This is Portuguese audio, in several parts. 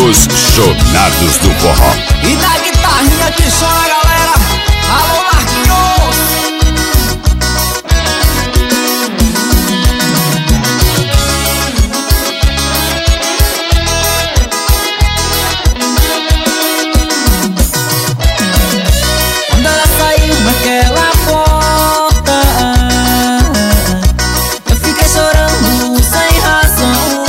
Os Jornados do Forró. E da guitarrinha que chora, galera. Alô, Marquinhos. Quando ela saiu daquela porta, eu fiquei chorando sem razão.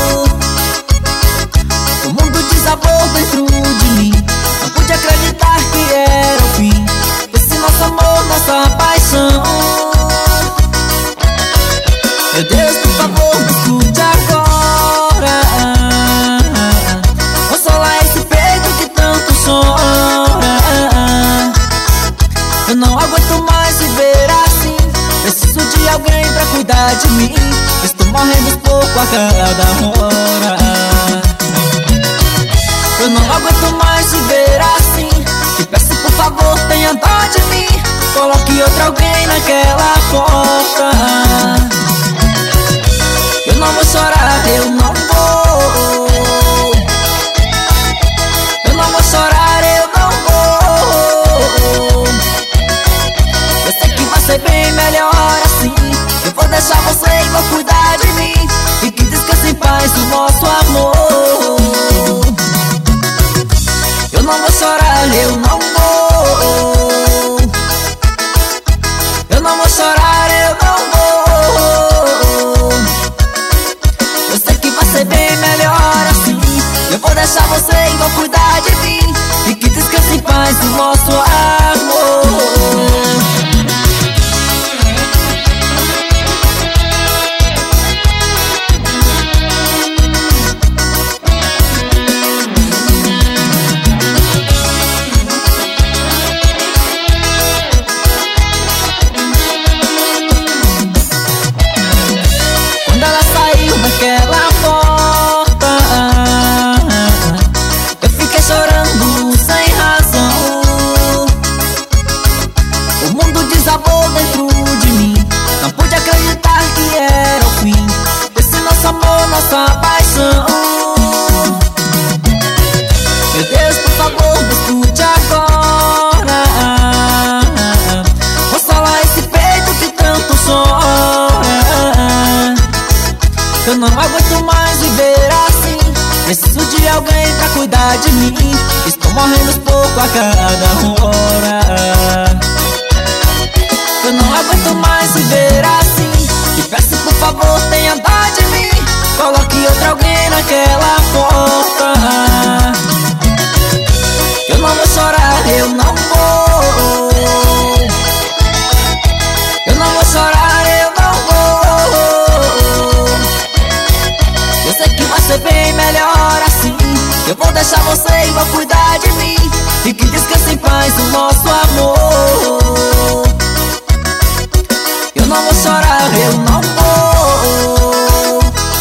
O mundo desabou dentro de mim. Não pude acreditar que era o fim desse nosso amor, nossa paixão. Meu Deus, por favor, me escute agora. Consola esse peito que tanto chora. Eu não aguento mais viver assim. Preciso de alguém pra cuidar de mim. Estou morrendo pouco a cada hora. Eu não aguento mais viver assim. Te peço por favor, tenha dó de mim. Coloque outro alguém naquela porta. Eu não vou chorar, eu não vou. Eu não vou chorar, eu não vou. Eu sei que vai ser bem melhor assim. Eu vou deixar você e vou cuidar de mim. E que descanse em paz o nosso amor. Eu não vou chorar, eu não vou. Eu não vou chorar, eu não vou. Eu sei que vai ser bem melhor assim. Eu vou deixar você e vou cuidar de mim. E que descanse em paz o nosso amor. Daquela porta, eu fiquei chorando sem razão. O mundo desabou dentro de mim. Não pude acreditar que era o fim desse nosso amor, nossa paixão. Meu Deus, por favor, me escute agora. Consola esse peito que tanto chora. Eu não aguento mais viver assim. Preciso de alguém pra cuidar de mim. Estou morrendo pouco a cada hora. Eu não aguento mais viver assim. Te peço por favor, tenha dó de mim. Coloque outro alguém naquela porta. Eu não vou chorar, eu não vou. Eu não vou chorar, eu não vou. Eu sei que vai ser bem melhor assim. Eu vou deixar você e vou cuidar de mim. E que descanse em paz o nosso amor. Eu não vou chorar, eu não vou.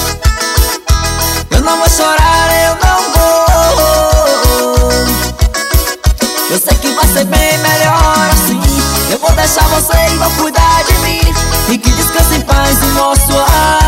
Eu não vou chorar, eu não vou. Eu sei que vai ser bem melhor assim. Eu vou deixar você e vou cuidar de mim. E que descanse em paz o nosso amor.